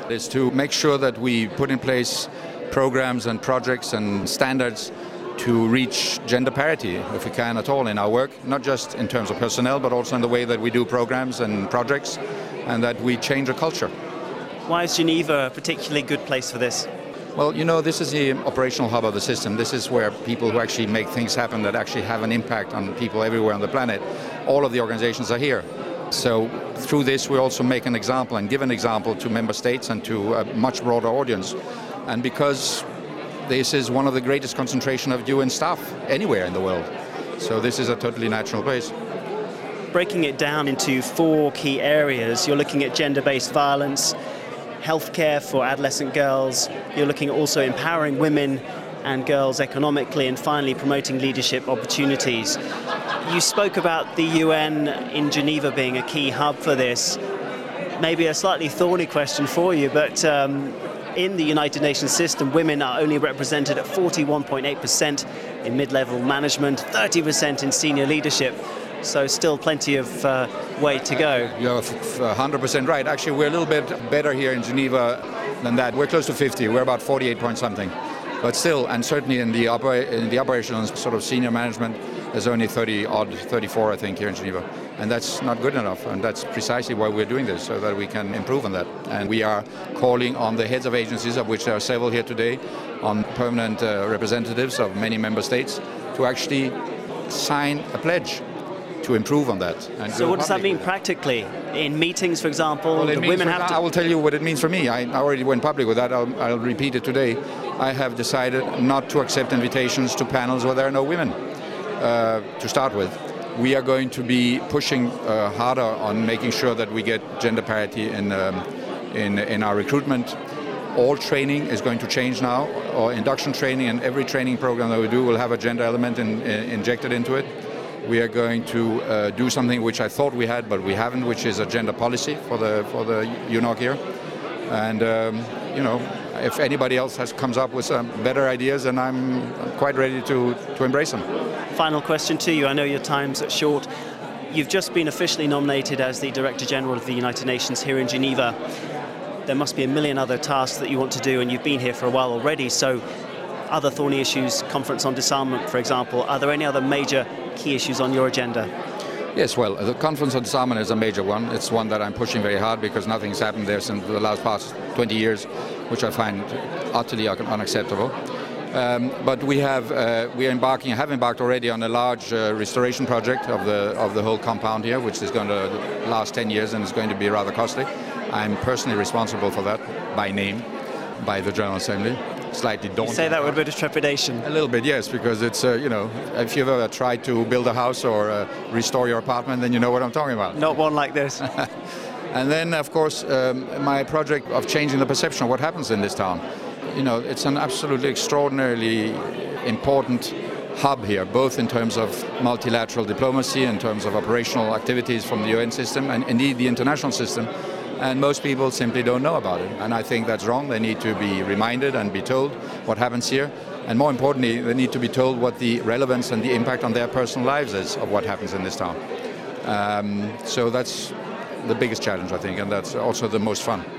is to make sure that we put in place programs and projects and standards to reach gender parity, if we can at all, in our work, not just in terms of personnel, but also in the way that we do programs and projects, and that we change a culture. Why is Geneva a particularly good place for this? Well, this is the operational hub of the system. This is where people who actually make things happen that actually have an impact on people everywhere on the planet, all of the organizations are here. So through this, we also make an example and give an example to member states and to a much broader audience. And because this is one of the greatest concentration of UN staff anywhere in the world. So this is a totally natural place. Breaking it down into 4 key areas, you're looking at gender-based violence, healthcare for adolescent girls, you're looking at also empowering women and girls economically, and finally promoting leadership opportunities. You spoke about the UN in Geneva being a key hub for this. Maybe a slightly thorny question for you, but in the United Nations system, women are only represented at 41.8% in mid-level management, 30% in senior leadership. So still plenty of way to go. You're 100% right. Actually, we're a little bit better here in Geneva than that. We're close to 50. We're about 48 point something. But still, and certainly in the operational sort of senior management, there's only 34, I think, here in Geneva. And that's not good enough. And that's precisely why we're doing this, so that we can improve on that. And we are calling on the heads of agencies, of which there are several here today, on permanent representatives of many member states, to actually sign a pledge to improve on that. And so what does that mean practically? In meetings, for example, the women have to... I will tell you what it means for me. I already went public with that. I'll repeat it today. I have decided not to accept invitations to panels where there are no women, to start with. We are going to be pushing harder on making sure that we get gender parity in our recruitment. All training is going to change now, or induction training, and every training program that we do will have a gender element injected into it. We are going to do something which I thought we had, but we haven't, which is a gender policy for the UNOC here. And if anybody else comes up with some better ideas, then I'm quite ready to embrace them. Final question to you. I know your time's short. You've just been officially nominated as the Director General of the United Nations here in Geneva. There must be a million other tasks that you want to do, and you've been here for a while already. So other thorny issues, Conference on Disarmament, for example, are there any other major key issues on your agenda? Yes, well, the Conference on Disarmament is a major one. It's one that I'm pushing very hard because nothing's happened there since the past 20 years, which I find utterly unacceptable. But we have embarked already on a large restoration project of the whole compound here, which is going to last 10 years and is going to be rather costly. I'm personally responsible for that by name, by the General Assembly. Slightly daunting. You say that with a bit of trepidation. A little bit, yes, because it's, if you've ever tried to build a house or restore your apartment, then you know what I'm talking about. Not one like this. And then, of course, my project of changing the perception of what happens in this town. It's an absolutely extraordinarily important hub here, both in terms of multilateral diplomacy, in terms of operational activities from the UN system, and indeed the international system. And most people simply don't know about it. And I think that's wrong. They need to be reminded and be told what happens here. And more importantly, they need to be told what the relevance and the impact on their personal lives is of what happens in this town. So that's the biggest challenge, I think, and that's also the most fun.